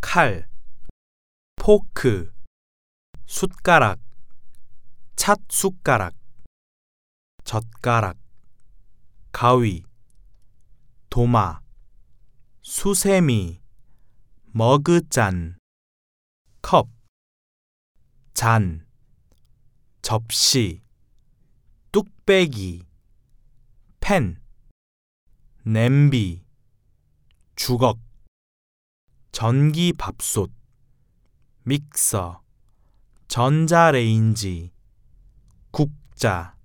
칼, 포크, 숟가락, 찻숟가락, 젓가락, 가위, 도마, 수세미, 머그잔, 컵, 잔, 접시, 뚝배기, 펜, 냄비, 주걱, 전기밥솥, 믹서, 전자레인지, 국자,